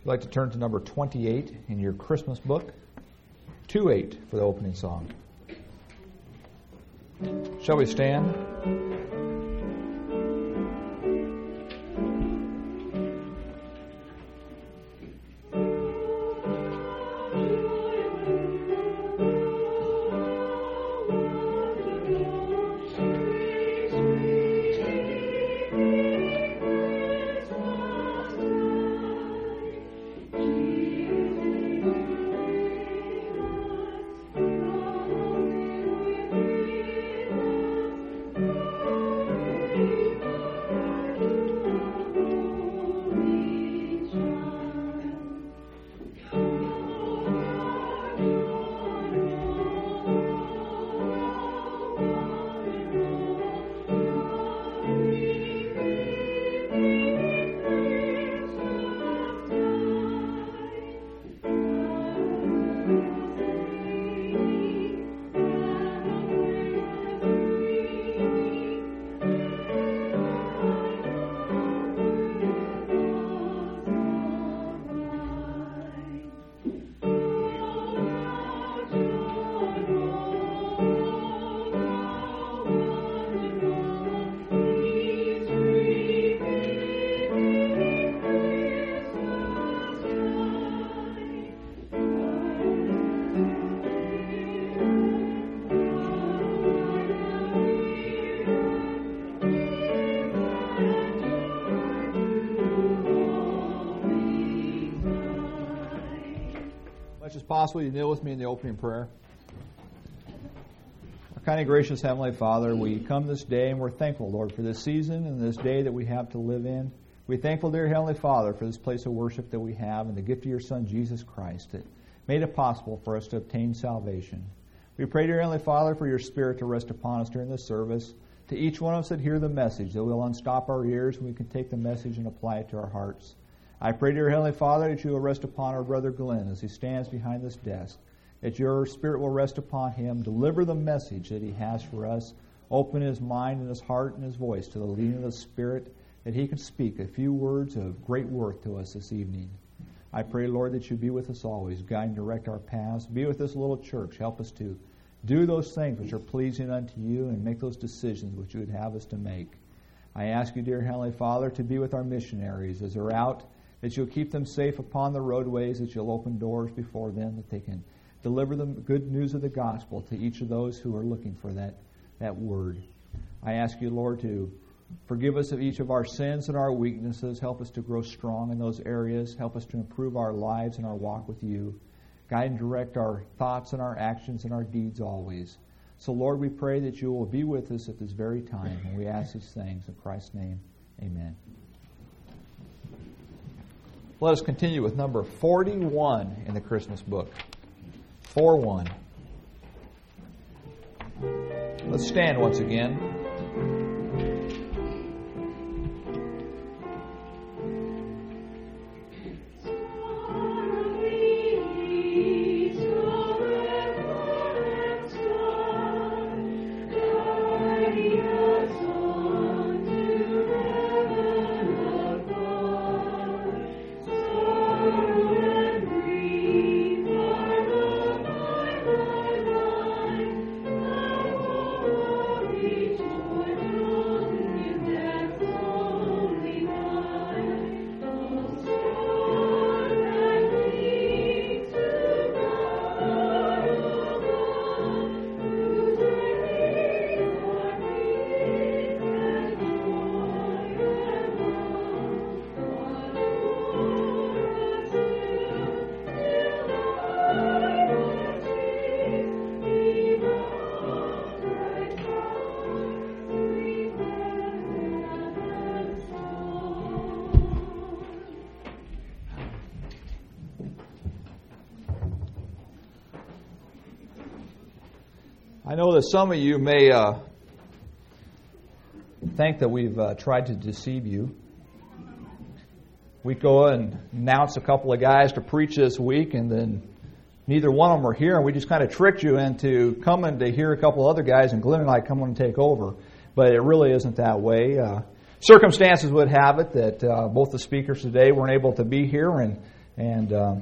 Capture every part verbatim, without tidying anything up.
like to turn to number twenty-eight in your Christmas book, two eight for the opening song. Shall we stand? Possible you kneel with me in the opening prayer. Our kind and gracious Heavenly Father, we come this day and we're thankful, Lord, for this season and this day that we have to live in. We're thankful, dear Heavenly Father, for this place of worship that we have and the gift of your Son, Jesus Christ, that made it possible for us to obtain salvation. We pray, dear Heavenly Father, for your Spirit to rest upon us during this service, to each one of us that hear the message, that we'll unstop our ears and we can take the message and apply it to our hearts. I pray, dear Heavenly Father, that you will rest upon our brother Glenn as he stands behind this desk, that your Spirit will rest upon him, deliver the message that he has for us, open his mind and his heart and his voice to the leading of the Spirit, that he can speak a few words of great worth to us this evening. I pray, Lord, that you be with us always, guide and direct our paths. Be with this little church. Help us to do those things which are pleasing unto you and make those decisions which you would have us to make. I ask you, dear Heavenly Father, to be with our missionaries as they're out, that you'll keep them safe upon the roadways, that you'll open doors before them, that they can deliver the good news of the gospel to each of those who are looking for that, that word. I ask you, Lord, to forgive us of each of our sins and our weaknesses. Help us to grow strong in those areas. Help us to improve our lives and our walk with you. Guide and direct our thoughts and our actions and our deeds always. So, Lord, we pray that you will be with us at this very time, and we ask these things in Christ's name. Amen. Let us continue with number forty-one in the Christmas book. four one. Let's stand once again. I know that some of you may uh, think that we've uh, tried to deceive you. We go and announce a couple of guys to preach this week, and then neither one of them are here, and we just kind of tricked you into coming to hear a couple of other guys, and Glenn and I come and take over. But it really isn't that way. Uh, circumstances would have it that uh, both the speakers today weren't able to be here, and And um,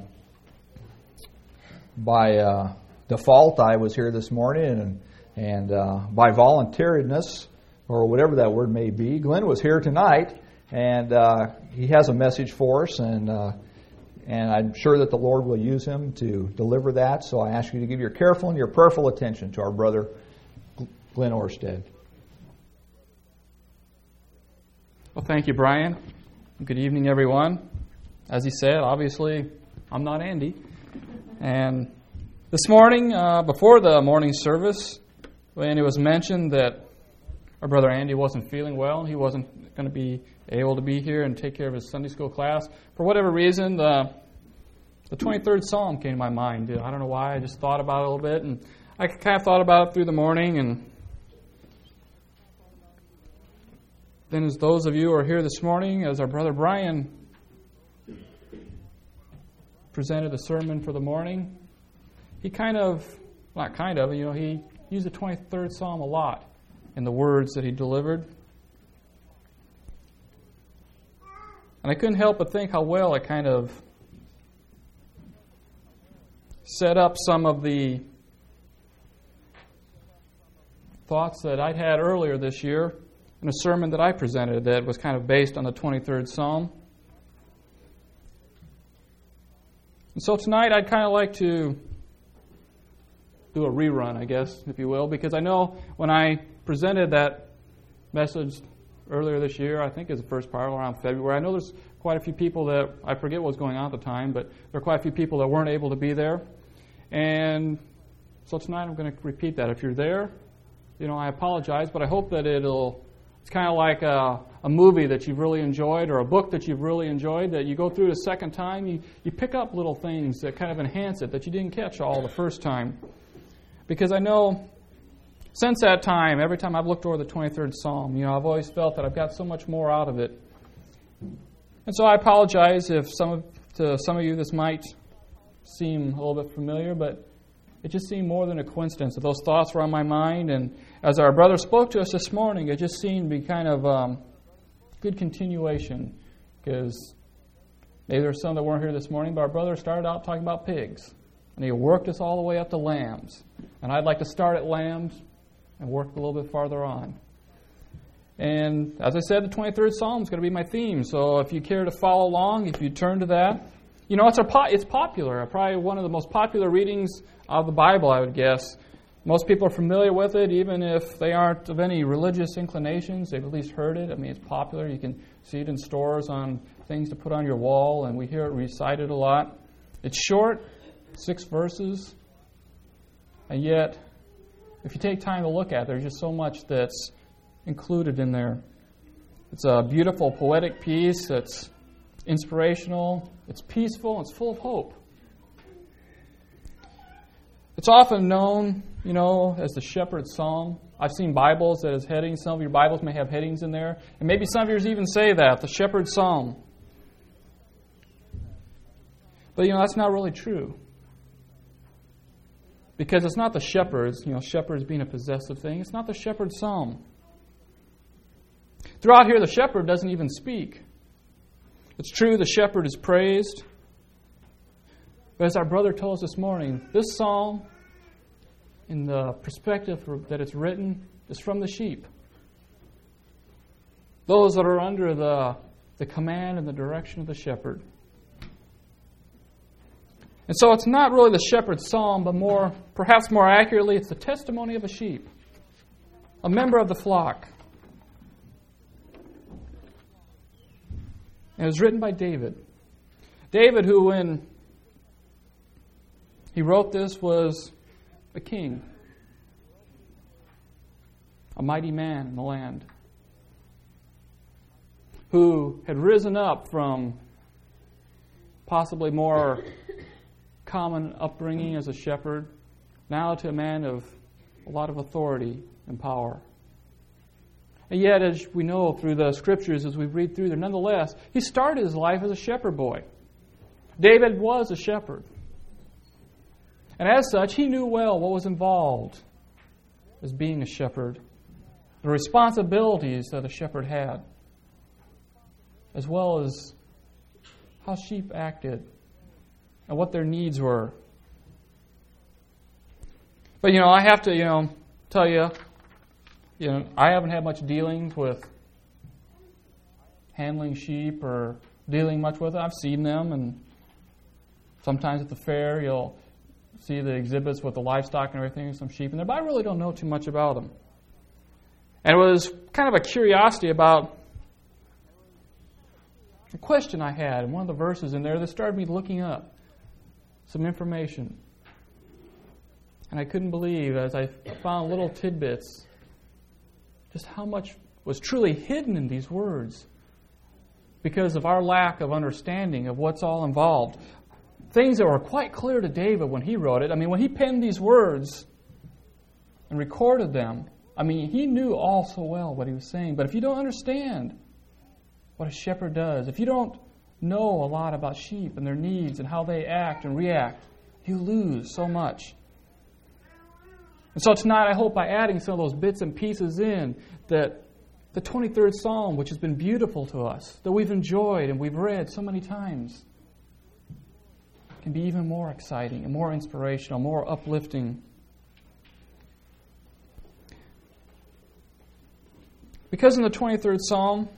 by uh, default, I was here this morning, and, and uh, by voluntariness, or whatever that word may be, Glenn was here tonight, and uh, he has a message for us, and uh, and I'm sure that the Lord will use him to deliver that. So I ask you to give your careful and your prayerful attention to our brother Glenn Orsted. Well, thank you, Brian. Good evening, everyone. As he said, obviously, I'm not Andy. And this morning, uh, before the morning service, when it was mentioned that our brother Andy wasn't feeling well, he wasn't going to be able to be here and take care of his Sunday school class, for whatever reason, the, the twenty-third Psalm came to my mind. I don't know why, I just thought about it a little bit, and I kind of thought about it through the morning, and then as those of you who are here this morning, as our brother Brian presented the sermon for the morning, he kind of, not kind of, you know, he used the twenty-third Psalm a lot in the words that he delivered. And I couldn't help but think how well it kind of set up some of the thoughts that I'd had earlier this year in a sermon that I presented that was kind of based on the twenty-third Psalm. And so tonight I'd kind of like to do a rerun, I guess, if you will, because I know when I presented that message earlier this year, I think it's the first part around February, I know there's quite a few people that, I forget what was going on at the time, but there are quite a few people that weren't able to be there. And so tonight I'm going to repeat that. If you're there, you know, I apologize, but I hope that it'll, it's kind of like a, a movie that you've really enjoyed or a book that you've really enjoyed, that you go through the second time, you, you pick up little things that kind of enhance it that you didn't catch all the first time. Because I know since that time, every time I've looked over the twenty-third Psalm, you know, I've always felt that I've got so much more out of it. And so I apologize if some of, to some of you this might seem a little bit familiar, but it just seemed more than a coincidence that those thoughts were on my mind. And as our brother spoke to us this morning, it just seemed to be kind of um, good continuation, because maybe there's some that weren't here this morning, but our brother started out talking about pigs, and he worked us all the way up to lambs. And I'd like to start at lambs and work a little bit farther on. And as I said, the twenty-third Psalm is going to be my theme. So if you care to follow along, if you turn to that, you know, it's a po- it's popular. Probably one of the most popular readings of the Bible, I would guess. Most people are familiar with it, even if they aren't of any religious inclinations. They've at least heard it. I mean, it's popular. You can see it in stores on things to put on your wall, and we hear it recited a lot. It's short, six verses, and yet, if you take time to look at it, there's just so much that's included in there. It's a beautiful poetic piece. It's inspirational. It's peaceful. It's full of hope. It's often known, you know, as the Shepherd's Psalm. I've seen Bibles that has headings. Some of your Bibles may have headings in there. And maybe some of yours even say that, the Shepherd's Psalm. But, you know, that's not really true. Because it's not the shepherds, you know, shepherds being a possessive thing. It's not the shepherd's psalm. Throughout here, the shepherd doesn't even speak. It's true, the shepherd is praised. But as our brother told us this morning, this psalm, in the perspective that it's written, is from the sheep. Those that are under the, the command and the direction of the shepherd. And so it's not really the shepherd's psalm, but more, perhaps more accurately, it's the testimony of a sheep, a member of the flock. And it was written by David. David, who when he wrote this, was a king, a mighty man in the land, who had risen up from possibly more common upbringing as a shepherd, now to a man of a lot of authority and power. And yet, as we know through the Scriptures, as we read through there, nonetheless, he started his life as a shepherd boy. David was a shepherd. And as such, he knew well what was involved as being a shepherd, the responsibilities that a shepherd had, as well as how sheep acted and what their needs were. But, you know, I have to, you know, tell you, you know, I haven't had much dealings with handling sheep or dealing much with it. I've seen them, and sometimes at the fair you'll see the exhibits with the livestock and everything, some sheep in there, but I really don't know too much about them. And it was kind of a curiosity about a question I had in one of the verses in there that started me looking up some information. And I couldn't believe, as I found little tidbits, just how much was truly hidden in these words because of our lack of understanding of what's all involved. Things that were quite clear to David when he wrote it. I mean, when he penned these words and recorded them, I mean, he knew all so well what he was saying. But if you don't understand what a shepherd does, if you don't know a lot about sheep and their needs and how they act and react, you lose so much. And so tonight, I hope by adding some of those bits and pieces in, that the twenty-third Psalm, which has been beautiful to us, that we've enjoyed and we've read so many times, can be even more exciting and more inspirational, more uplifting. Because in the twenty-third Psalm,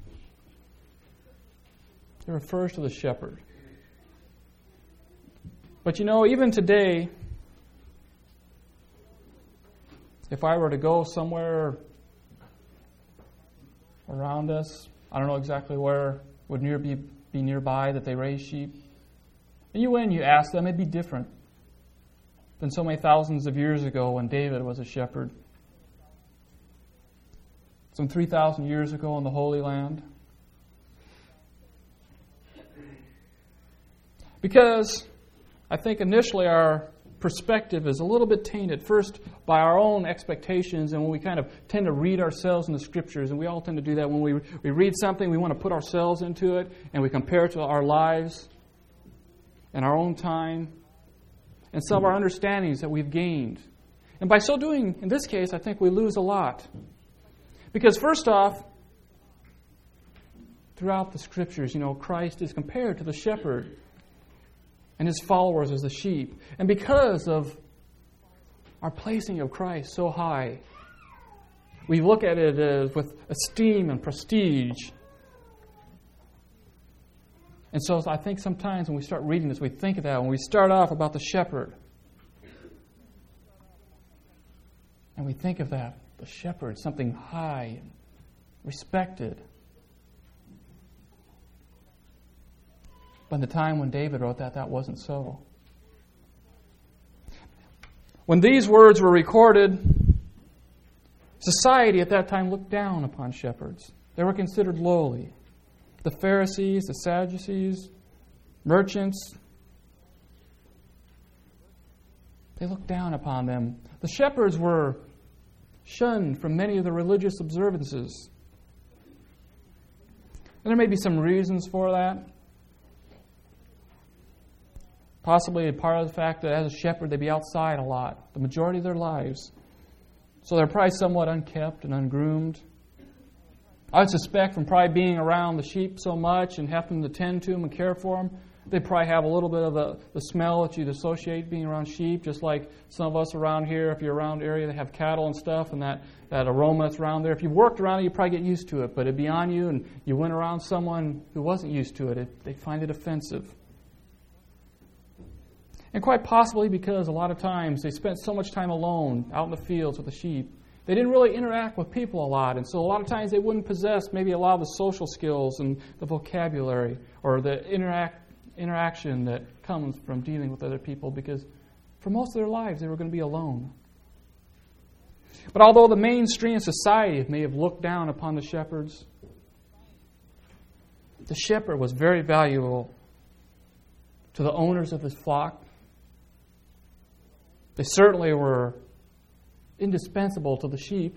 it refers to the shepherd. But you know, even today, if I were to go somewhere around us, I don't know exactly where would near be, be nearby that they raise sheep, and you went and you ask them, it'd be different than so many thousands of years ago when David was a shepherd. Some three thousand years ago in the Holy Land. Because I think initially our perspective is a little bit tainted, first by our own expectations, and when we kind of tend to read ourselves in the Scriptures, and we all tend to do that. When we, we read something, we want to put ourselves into it, and we compare it to our lives and our own time and some of our understandings that we've gained. And by so doing, in this case, I think we lose a lot. Because first off, throughout the Scriptures, you know, Christ is compared to the shepherd and his followers as the sheep. And because of our placing of Christ so high, we look at it as with esteem and prestige. And so I think sometimes when we start reading this, we think of that. When we start off about the shepherd, and we think of that, the shepherd, something high and respected. But in the time when David wrote that, that wasn't so. When these words were recorded, society at that time looked down upon shepherds. They were considered lowly. The Pharisees, the Sadducees, merchants, they looked down upon them. The shepherds were shunned from many of the religious observances. And there may be some reasons for that. Possibly a part of the fact that as a shepherd they'd be outside a lot, the majority of their lives. So they're probably somewhat unkept and ungroomed. I would suspect from probably being around the sheep so much and having to tend to them and care for them, they probably have a little bit of the, the smell that you'd associate being around sheep, just like some of us around here, if you're around area that have cattle and stuff, and that, that aroma that's around there. If you've worked around it, you probably get used to it, but it'd be on you, and you went around someone who wasn't used to it, it they'd find it offensive. And quite possibly because a lot of times they spent so much time alone out in the fields with the sheep, they didn't really interact with people a lot, and so a lot of times they wouldn't possess maybe a lot of the social skills and the vocabulary or the interact interaction that comes from dealing with other people, because for most of their lives they were going to be alone. But although the mainstream society may have looked down upon the shepherds, the shepherd was very valuable to the owners of his flock. They certainly were indispensable to the sheep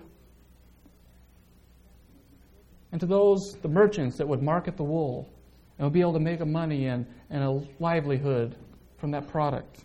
and to those, the merchants that would market the wool and would be able to make a money and, and a livelihood from that product.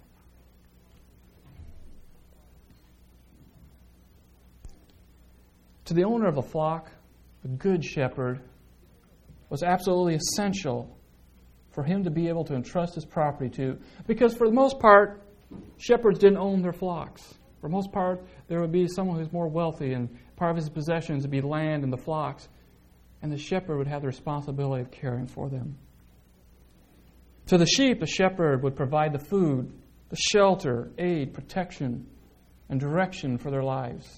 To the owner of the flock, the good shepherd was absolutely essential for him to be able to entrust his property to. Because for the most part, shepherds didn't own their flocks. For the most part, there would be someone who's more wealthy, and part of his possessions would be land and the flocks. And the shepherd would have the responsibility of caring for them. To the sheep, the shepherd would provide the food, the shelter, aid, protection, and direction for their lives.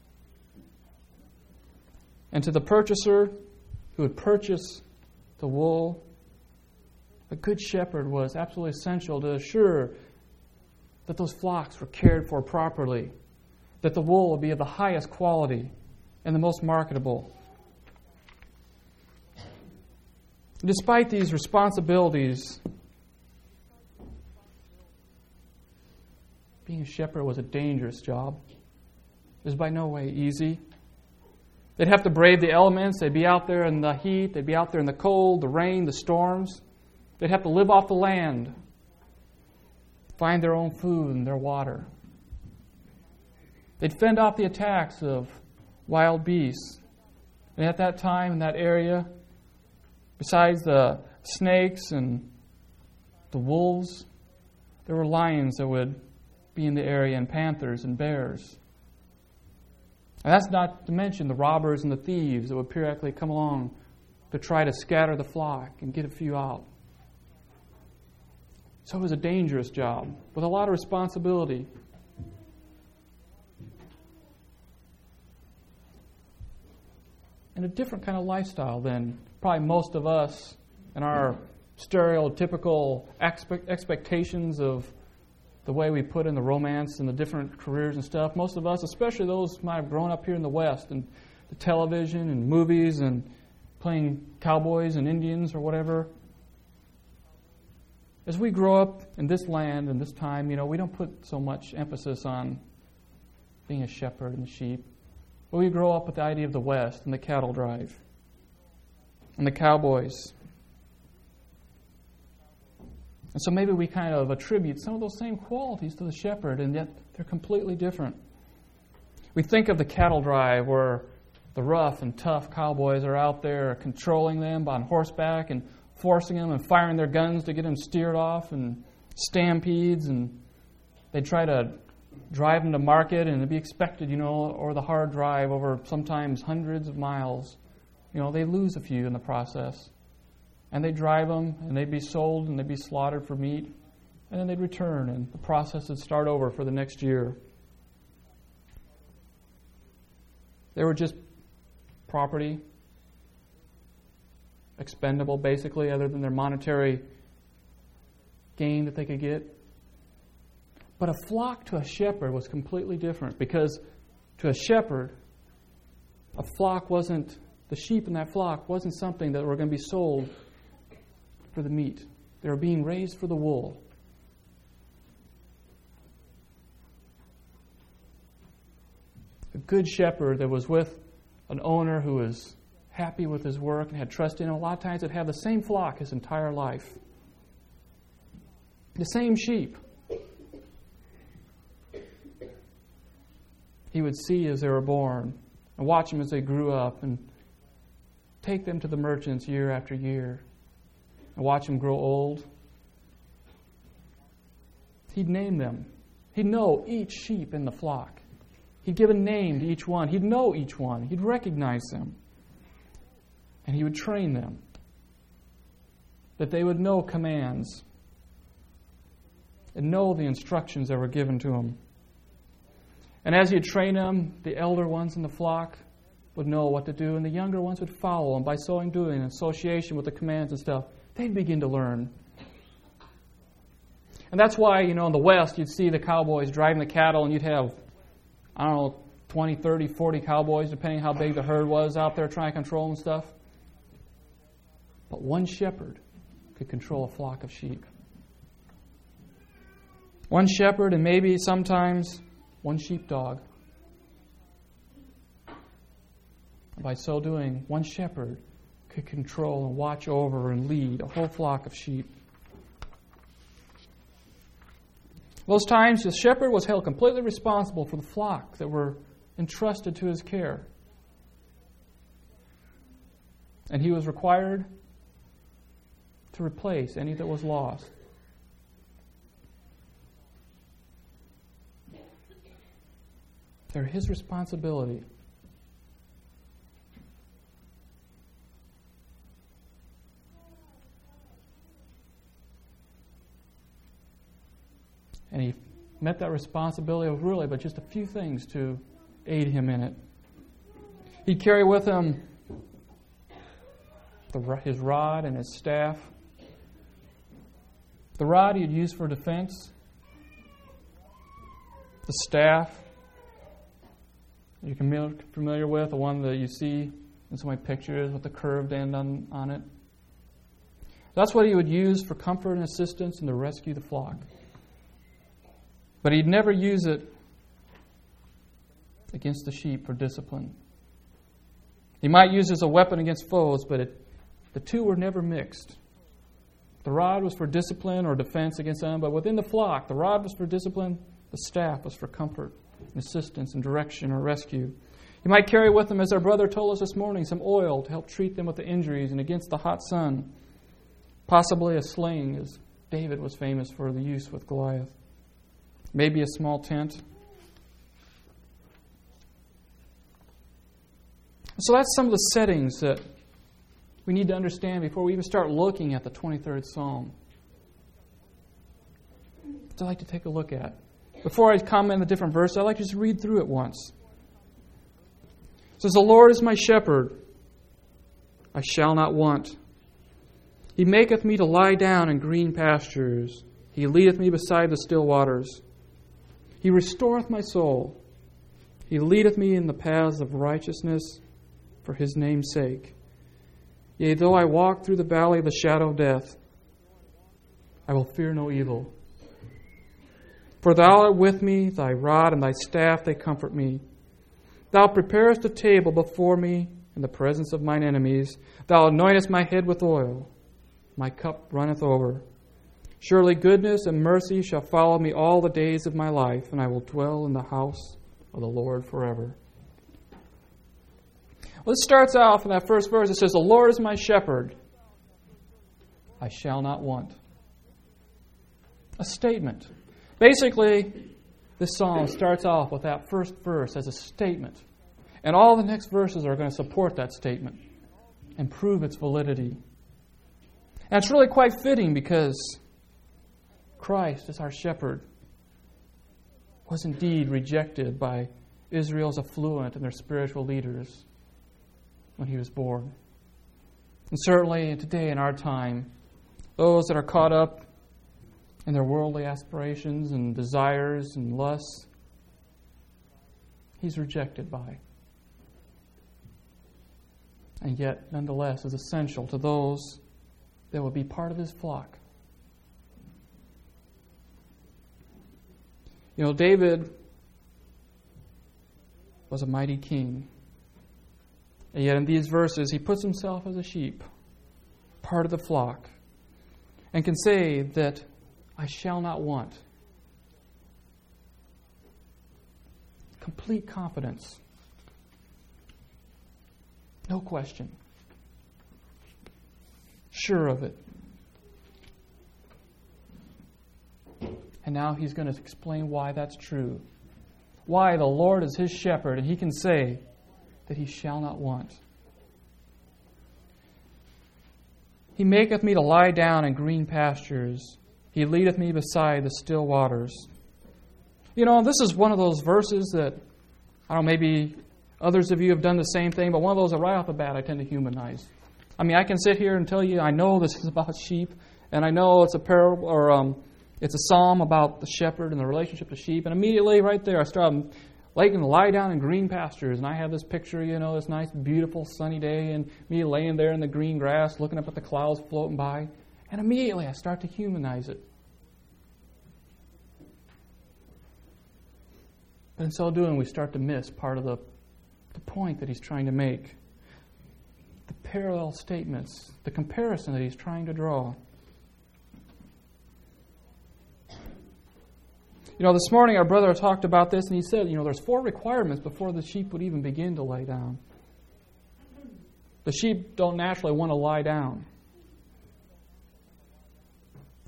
And to the purchaser who would purchase the wool, a good shepherd was absolutely essential to assure that those flocks were cared for properly, that the wool would be of the highest quality and the most marketable. Despite these responsibilities, being a shepherd was a dangerous job. It was by no way easy. They'd have to brave the elements. They'd be out there in the heat. They'd be out there in the cold, the rain, the storms. They'd have to live off the land, find their own food and their water. They'd fend off the attacks of wild beasts. And at that time, in that area, besides the snakes and the wolves, there were lions that would be in the area, and panthers and bears. And that's not to mention the robbers and the thieves that would periodically come along to try to scatter the flock and get a few out. So it was a dangerous job with a lot of responsibility. And a different kind of lifestyle than probably most of us and our stereotypical expe- expectations of the way we put in the romance and the different careers and stuff. Most of us, especially those who might have grown up here in the West and the television and movies and playing cowboys and Indians or whatever. As we grow up in this land and this time, you know, we don't put so much emphasis on being a shepherd and sheep. But we grow up with the idea of the West and the cattle drive and the cowboys. And so maybe we kind of attribute some of those same qualities to the shepherd, and yet they're completely different. We think of the cattle drive where the rough and tough cowboys are out there controlling them on horseback and forcing them and firing their guns to get them steered off, and stampedes, and they try to drive them to market, and it'd be expected, you know, or the hard drive over sometimes hundreds of miles. You know, they lose a few in the process. And they'd drive them, and they'd be sold, and they'd be slaughtered for meat. And then they'd return, and the process would start over for the next year. They were just property, expendable basically, other than their monetary gain that they could get. But a flock to a shepherd was completely different, because to a shepherd, a flock wasn't, the sheep in that flock wasn't something that were going to be sold for the meat. They were being raised for the wool. A good shepherd that was with an owner who was happy with his work and had trust in him, a lot of times would have the same flock his entire life. The same sheep. He would see as they were born and watch them as they grew up and take them to the merchants year after year and watch them grow old. He'd name them. He'd know each sheep in the flock. He'd give a name to each one. He'd know each one. He'd recognize them. And he would train them, that they would know commands and know the instructions that were given to them. And as he'd train them, the elder ones in the flock would know what to do, and the younger ones would follow. And by so doing, in association with the commands and stuff, they'd begin to learn. And that's why, you know, in the West, you'd see the cowboys driving the cattle, and you'd have, I don't know, twenty, thirty, forty cowboys, depending how big the herd was, out there trying to control and stuff. But one shepherd could control a flock of sheep. One shepherd, and maybe sometimes one sheepdog. By so doing, one shepherd could control and watch over and lead a whole flock of sheep. Those times, the shepherd was held completely responsible for the flock that were entrusted to his care. And he was required to replace any that was lost. They're His responsibility. And He met that responsibility with really but just a few things to aid Him in it. He'd carry with Him the, His rod and His staff. The rod He'd use for defense. The staff you're familiar with, the one that you see in so many pictures with the curved end on, on it. That's what He would use for comfort and assistance and to rescue the flock. But He'd never use it against the sheep for discipline. He might use it as a weapon against foes, but it, the two were never mixed. The rod was for discipline or defense against them, but within the flock, the rod was for discipline, the staff was for comfort and assistance and direction or rescue. He might carry with him, as our brother told us this morning, some oil to help treat them with the injuries and against the hot sun. Possibly a sling, as David was famous for the use with Goliath. Maybe a small tent. So that's some of the settings that we need to understand before we even start looking at the twenty-third Psalm. I'd like to take a look at. Before I comment on the different verses, I'd like to just read through it once. It says, "The Lord is my shepherd, I shall not want. He maketh me to lie down in green pastures. He leadeth me beside the still waters. He restoreth my soul. He leadeth me in the paths of righteousness for His name's sake. Yea, though I walk through the valley of the shadow of death, I will fear no evil. For Thou art with me, Thy rod and Thy staff, they comfort me. Thou preparest a table before me in the presence of mine enemies. Thou anointest my head with oil. My cup runneth over. Surely goodness and mercy shall follow me all the days of my life, and I will dwell in the house of the Lord forever." Well, this starts off in that first verse. It says, "The Lord is my shepherd. I shall not want." A statement. Basically, this psalm starts off with that first verse as a statement. And all the next verses are going to support that statement and prove its validity. And it's really quite fitting because Christ, as our shepherd, was indeed rejected by Israel's affluent and their spiritual leaders when He was born. And certainly today in our time, those that are caught up in their worldly aspirations and desires and lusts, He's rejected by. And yet, nonetheless, is essential to those that would be part of His flock. You know, David was a mighty king. And yet in these verses, he puts himself as a sheep, part of the flock, and can say that I shall not want. Complete confidence. No question. Sure of it. And now he's going to explain why that's true. Why the Lord is his shepherd, and he can say that he shall not want. He maketh me to lie down in green pastures. He leadeth me beside the still waters. You know, this is one of those verses that, I don't know, maybe others of you have done the same thing, but one of those that right off the bat I tend to humanize. I mean, I can sit here and tell you I know this is about sheep, and I know it's a parable, or um, it's a psalm about the shepherd and the relationship to sheep, and immediately right there I start laying to lie down in green pastures, and I have this picture, you know, this nice, beautiful, sunny day, and me laying there in the green grass, looking up at the clouds floating by, and immediately I start to humanize it. But in so doing, we start to miss part of the, the point that he's trying to make. The parallel statements, the comparison that he's trying to draw. You know, this morning our brother talked about this, and he said, you know, there's four requirements before the sheep would even begin to lay down. The sheep don't naturally want to lie down.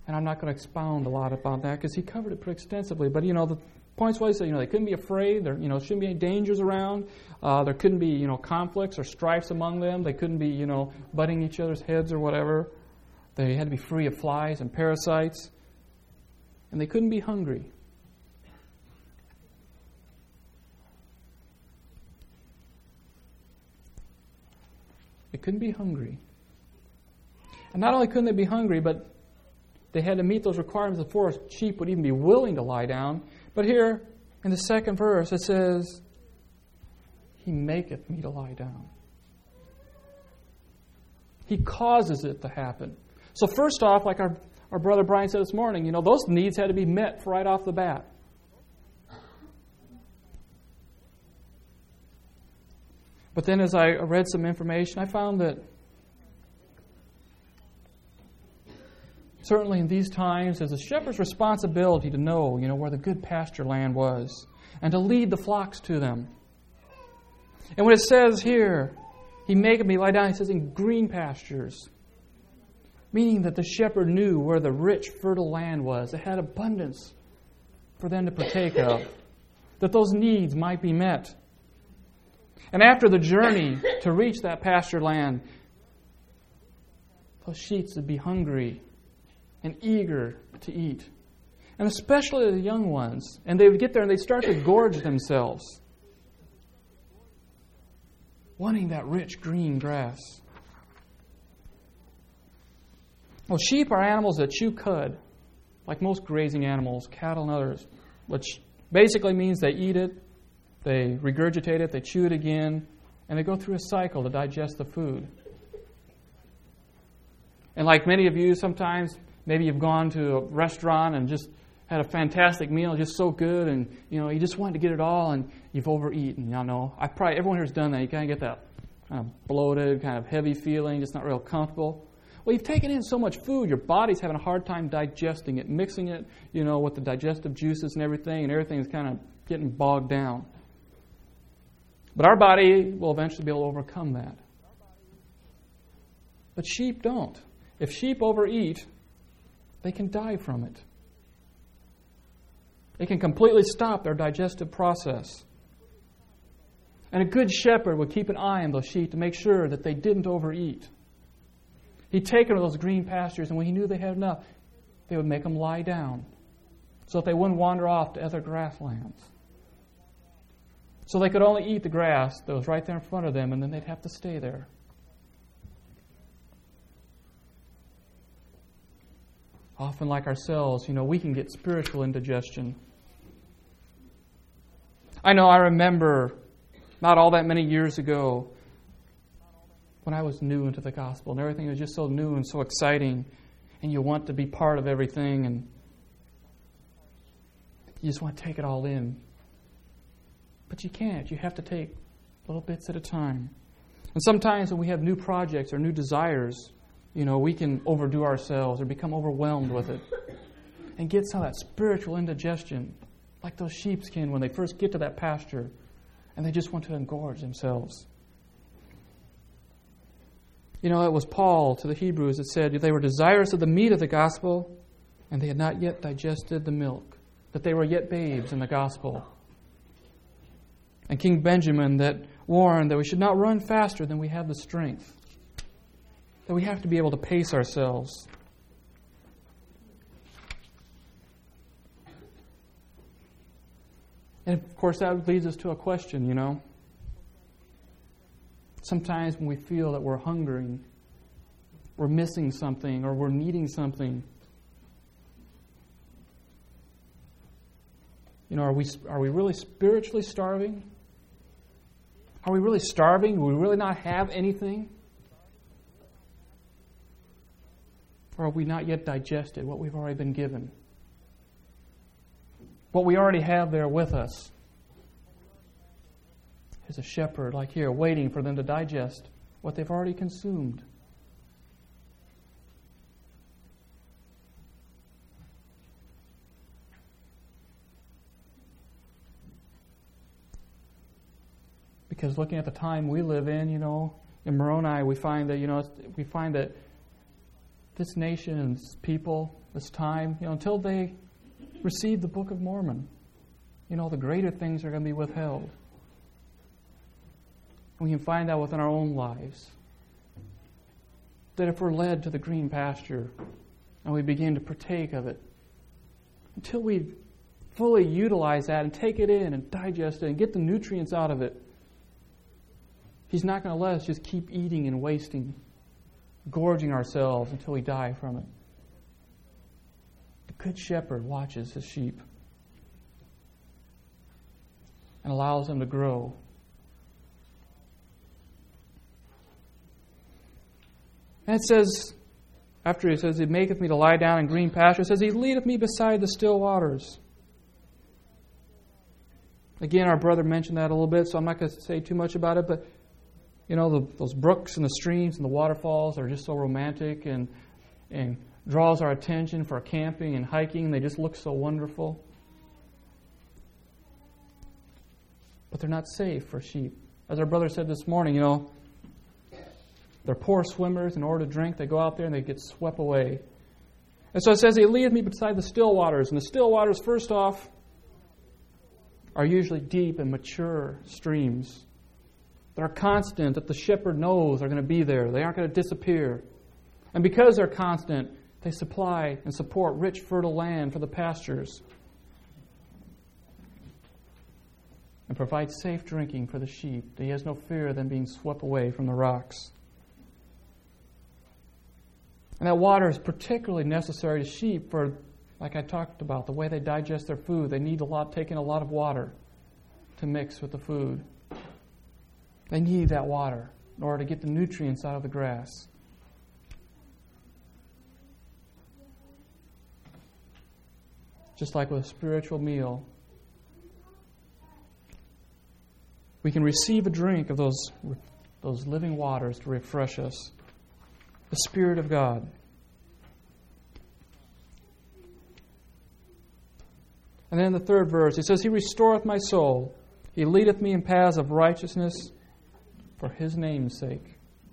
And I'm not going to expound a lot about that because he covered it pretty extensively. But, you know, the points was that, you know, they couldn't be afraid. There, you know, shouldn't be any dangers around. Uh, there couldn't be, you know, conflicts or strifes among them. They couldn't be, you know, butting each other's heads or whatever. They had to be free of flies and parasites. And they couldn't be hungry. They couldn't be hungry. And not only couldn't they be hungry, but they had to meet those requirements before a sheep would even be willing to lie down. But here, in the second verse, it says, He maketh me to lie down. He causes it to happen. So first off, like our, our brother Brian said this morning, you know, those needs had to be met right off the bat. But then as I read some information, I found that certainly in these times, it's a shepherd's responsibility to know, you know, where the good pasture land was and to lead the flocks to them. And when it says here, He maketh me lie down, He says in green pastures, meaning that the shepherd knew where the rich, fertile land was. It had abundance for them to partake of, that those needs might be met. And after the journey to reach that pasture land, those sheep would be hungry and eager to eat. And especially the young ones. And they would get there and they'd start to gorge themselves, wanting that rich green grass. Well, sheep are animals that chew cud, like most grazing animals, cattle and others, which basically means they eat it, they regurgitate it, they chew it again, and they go through a cycle to digest the food. And like many of you, sometimes maybe you've gone to a restaurant and just had a fantastic meal, just so good, and you know you just wanted to get it all, and you've overeaten. You know, I probably everyone here's done that. You kind of get that kind of bloated, kind of heavy feeling, just not real comfortable. Well, you've taken in so much food, your body's having a hard time digesting it, mixing it, you know, with the digestive juices and everything, and everything's kind of getting bogged down. But our body will eventually be able to overcome that. But sheep don't. If sheep overeat, they can die from it. They can completely stop their digestive process. And a good shepherd would keep an eye on those sheep to make sure that they didn't overeat. He'd take them to those green pastures, and when he knew they had enough, they would make them lie down so that they wouldn't wander off to other grasslands. So they could only eat the grass that was right there in front of them, and then they'd have to stay there. Often, like ourselves, you know, we can get spiritual indigestion. I know I remember not all that many years ago when I was new into the gospel, and everything was just so new and so exciting, and you want to be part of everything, and you just want to take it all in. But you can't. You have to take little bits at a time. And sometimes when we have new projects or new desires, you know, we can overdo ourselves or become overwhelmed with it and get some of that spiritual indigestion, like those sheep can when they first get to that pasture and they just want to engorge themselves. You know, it was Paul to the Hebrews that said they were desirous of the meat of the gospel and they had not yet digested the milk, that they were yet babes in the gospel. And King Benjamin that warned that we should not run faster than we have the strength, that we have to be able to pace ourselves. And of course that leads us to a question, you know. Sometimes when we feel that we're hungering, we're missing something, or we're needing something, you know, are we are we really spiritually starving? Are we really starving? Do we really not have anything? Or have we not yet digested what we've already been given? What we already have there with us is a shepherd, like here, waiting for them to digest what they've already consumed. Because looking at the time we live in, you know, in Moroni, we find that, you know, we find that this nation and this people, this time, you know, until they receive the Book of Mormon, you know, the greater things are going to be withheld. We can find out within our own lives that if we're led to the green pasture and we begin to partake of it, until we fully utilize that and take it in and digest it and get the nutrients out of it, He's not going to let us just keep eating and wasting, gorging ourselves until we die from it. The Good Shepherd watches His sheep and allows them to grow. And it says, after He says, He maketh me to lie down in green pasture, it says, He leadeth me beside the still waters. Again, our brother mentioned that a little bit, so I'm not going to say too much about it, but you know, the, those brooks and the streams and the waterfalls are just so romantic and and draws our attention for camping and hiking. They just look so wonderful. But they're not safe for sheep. As our brother said this morning, you know, they're poor swimmers. In order to drink, they go out there and they get swept away. And so it says, He leadeth me beside the still waters. And the still waters, first off, are usually deep and mature streams that are constant, that the shepherd knows are going to be there. They aren't going to disappear. And because they're constant, they supply and support rich, fertile land for the pastures and provide safe drinking for the sheep. He has no fear of them being swept away from the rocks. And that water is particularly necessary to sheep for, like I talked about, the way they digest their food. They need a lot, taking a lot of water to mix with the food. They need that water in order to get the nutrients out of the grass. Just like with a spiritual meal, we can receive a drink of those, those living waters to refresh us. The Spirit of God. And then in the third verse, it says, He restoreth my soul. He leadeth me in paths of righteousness for His name's sake.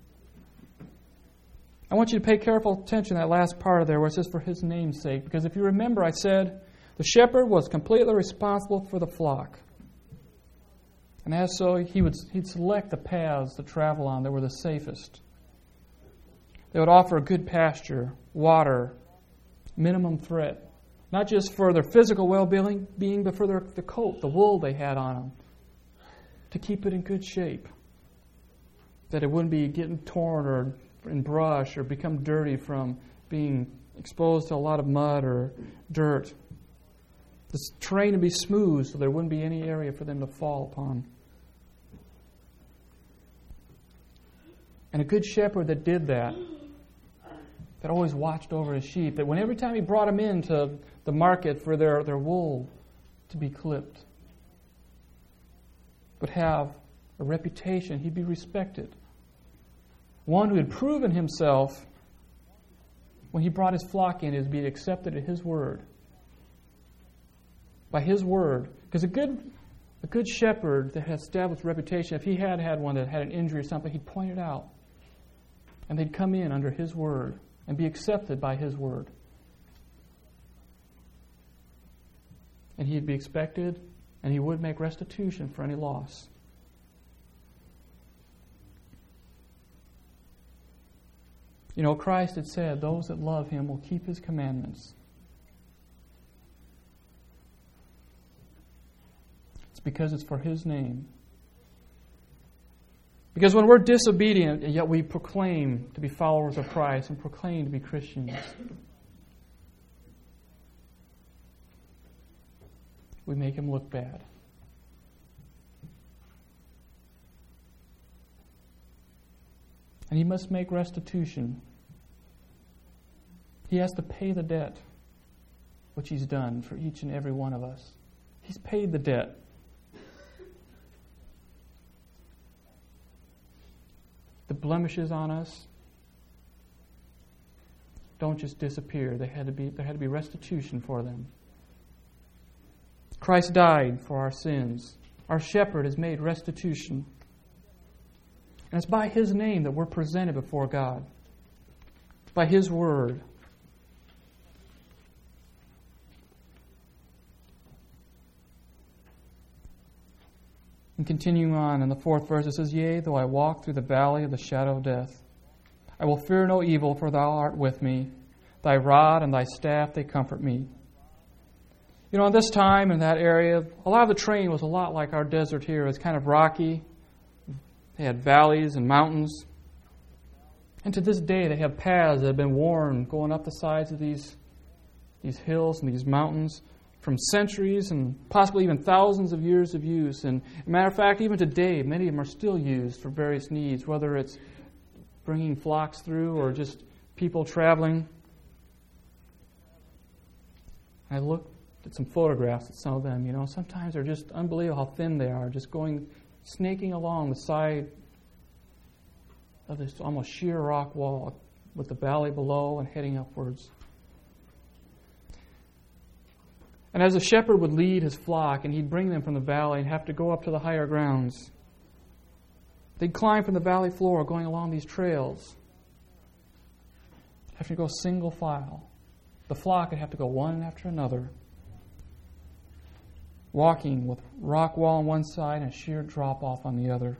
I want you to pay careful attention to that last part of there where it says for His name's sake. Because if you remember, I said the shepherd was completely responsible for the flock. And as so, he would he'd select the paths to travel on that were the safest. They would offer good pasture, water, minimum threat. Not just for their physical well-being, being, but for their, the coat, the wool they had on them. To keep it in good shape. That it wouldn't be getting torn or in brush or become dirty from being exposed to a lot of mud or dirt. The terrain would be smooth so there wouldn't be any area for them to fall upon. And a good shepherd that did that, that always watched over his sheep, that when every time he brought them into the market for their, their wool to be clipped, would have a reputation, he'd be respected. One who had proven himself when he brought his flock in is being accepted at his word. By his word. Because a good a good shepherd that has established reputation, if he had had one that had an injury or something, he'd point it out. And they'd come in under his word and be accepted by his word. And he'd be expected, and he would make restitution for any loss. You know, Christ had said, those that love Him will keep His commandments. It's because it's for His name. Because when we're disobedient, and yet we proclaim to be followers of Christ and proclaim to be Christians, we make Him look bad. And He must make restitution. He has to pay the debt, which He's done for each and every one of us. He's paid the debt. The blemishes on us don't just disappear. They had to be, there had to be restitution for them. Christ died for our sins. Our shepherd has made restitution. And it's by His name that we're presented before God. by His Word. And continuing on in the fourth verse, it says, Yea, though I walk through the valley of the shadow of death, I will fear no evil, for Thou art with me. Thy rod and Thy staff, they comfort me. You know, in this time in that area, a lot of the terrain was a lot like our desert here. It was kind of rocky. They had valleys and mountains. And to this day, they have paths that have been worn going up the sides of these, these hills and these mountains from centuries and possibly even thousands of years of use. And as a matter of fact, even today, many of them are still used for various needs, whether it's bringing flocks through or just people traveling. I looked at some photographs of some of them. You know, sometimes they're just unbelievable how thin they are, just going, snaking along the side of this almost sheer rock wall with the valley below and heading upwards. And as a shepherd would lead his flock and he'd bring them from the valley and have to go up to the higher grounds, they'd climb from the valley floor going along these trails, have to go single file. The flock would have to go one after another, walking with rock wall on one side and a sheer drop-off on the other.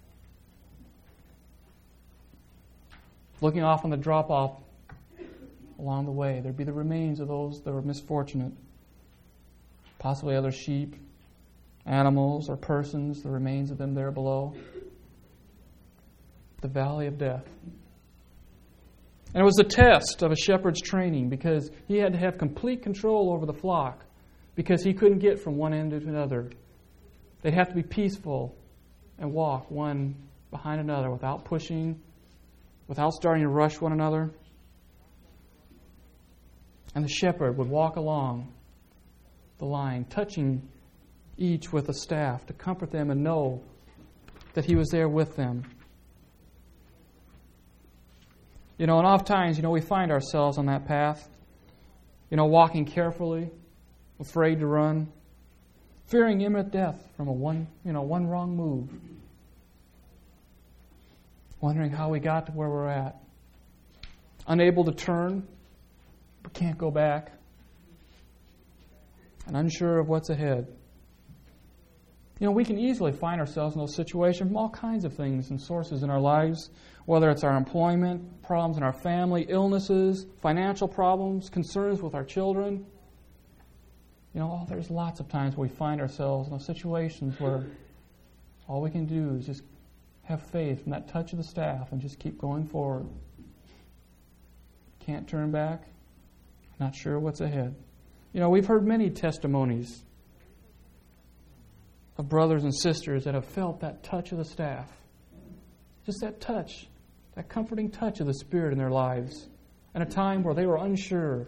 Looking off on the drop-off along the way, there'd be the remains of those that were misfortunate. Possibly other sheep, animals, or persons, the remains of them there below. The valley of death. And it was a test of a shepherd's training because he had to have complete control over the flock because he couldn't get from one end to another. They'd have to be peaceful and walk one behind another without pushing, without starting to rush one another. And the shepherd would walk along the line, touching each with a staff to comfort them and know that he was there with them. You know, and oftentimes, you know, we find ourselves on that path, you know, walking carefully, afraid to run, fearing imminent death from a one, you know, one wrong move, wondering how we got to where we're at, unable to turn, but can't go back, and unsure of what's ahead. You know, we can easily find ourselves in those situations from all kinds of things and sources in our lives, whether it's our employment, problems in our family, illnesses, financial problems, concerns with our children. You know, there's lots of times where we find ourselves in those situations where all we can do is just have faith in that touch of the staff and just keep going forward. Can't turn back, not sure what's ahead. You know, we've heard many testimonies of brothers and sisters that have felt that touch of the staff. Just that touch, that comforting touch of the Spirit in their lives. In a time where they were unsure.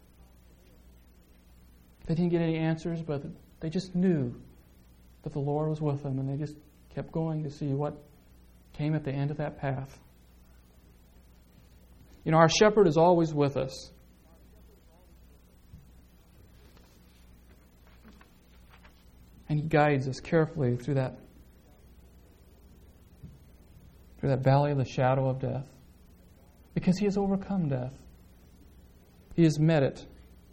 They didn't get any answers, but they just knew that the Lord was with them, and they just kept going to see what came at the end of that path. You know, our shepherd is always with us. And He guides us carefully through that through that valley of the shadow of death. Because He has overcome death. He has met it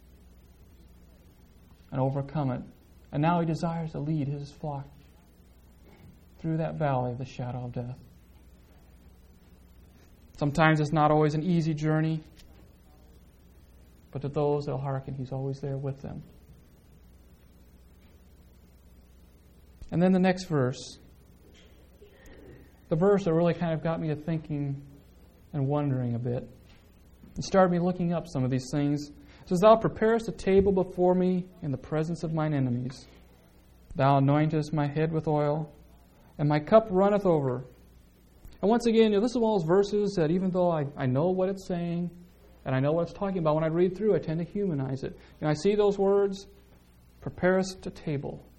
and overcome it. And now He desires to lead His flock through that valley of the shadow of death. Sometimes it's not always an easy journey, but to those that will hearken, He's always there with them. And then the next verse, the verse that really kind of got me to thinking and wondering a bit. It started me looking up some of these things. It says, Thou preparest a table before me in the presence of mine enemies. Thou anointest my head with oil, and my cup runneth over. And once again, you know, this is one of those verses that even though I, I know what it's saying, and I know what it's talking about, when I read through, I tend to humanize it. And I see those words, preparest a table.